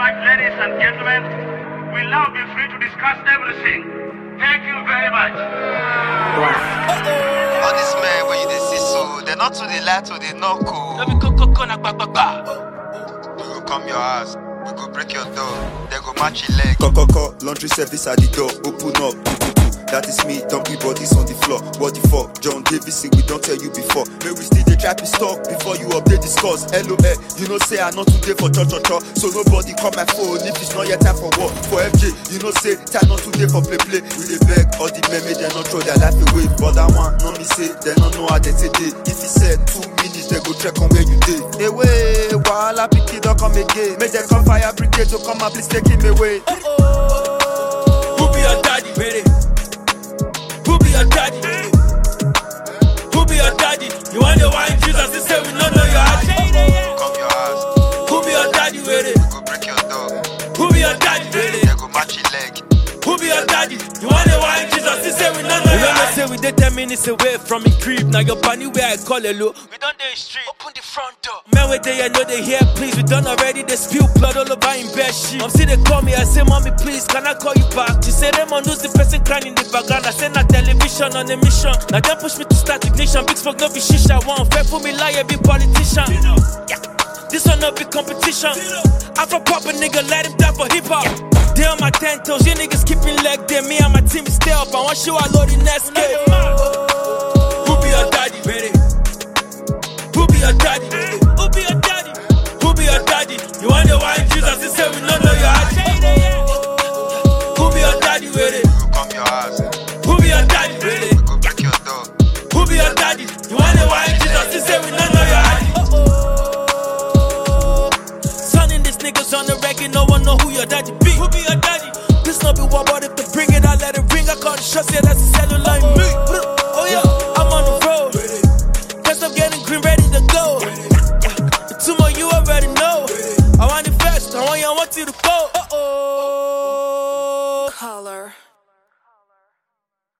much, ladies and gentlemen. We'll now be free to discuss everything. Thank you very much. All these men when you they see so, they're not to the light or they knock. Let me go. We will come your house, we go break your door, they go match your leg. Laundry service at the door, open up. That is me, dumpy bodies on the floor. What the fuck? John Davidson, we don't tell you before. May we still the trap is talk before you update discuss. LOL, you know say I not today for cho. So nobody call my phone if it's not yet time for work. For FJ, you know say time not today for play. We dey beg all the men, they not throw their life away. But that one, no me say, they don't know how they say day. If he said 2 minutes, they go check on where you did. Hey way, while I pick it up, come again. Make them come fire brigade to come and please take him away. Who be your daddy, baby? Who be your daddy? Who be your daddy? You want the wine Jesus? They say we don't know your daddy. Come your house, Who be your daddy, baby? we go break your door, Who be your daddy, baby? they go match your leg. Who be your daddy? You want the wine Jesus? They say we don't know your daddy. Say we dey 10 minutes away from the crib. Now your bunny where I call it low. We done the street, open the front door. Man where they know they hear please. We done already, they spill blood all over in bed sheet. See they call me, I say mommy please, can I call you back? She say them on news, the person crying in the background. I say na television on a mission. Now them push me to start ignition. Big smoke no be shisha. One fair for me lie, be politician. Yeah. This one no be competition. Afro pop a nigga, let him die for hip hop. They on my 10 toes, you niggas keeping leg there. Me and my team is stay up. I want you all load the next game. Who be your daddy, baby? Who be your daddy? Who be your daddy? Who be your daddy? You want the wine Jesus? They say we don't know your daddy. Who be your daddy, baby? We will come your house, Who be your daddy, baby? we go break your door, Who be your daddy? You want the wine Jesus? They say we don't know your daddy. Sonning these niggas on the record, no one know who your daddy be. Who be your daddy? This no be what, but if they bring it, I let it ring. I call the shots, yeah, that's a cellular in me. Oh yeah, I'm on the road. First I'm getting green, ready to go. The 2 more you already know. I want it fast, I want you to go.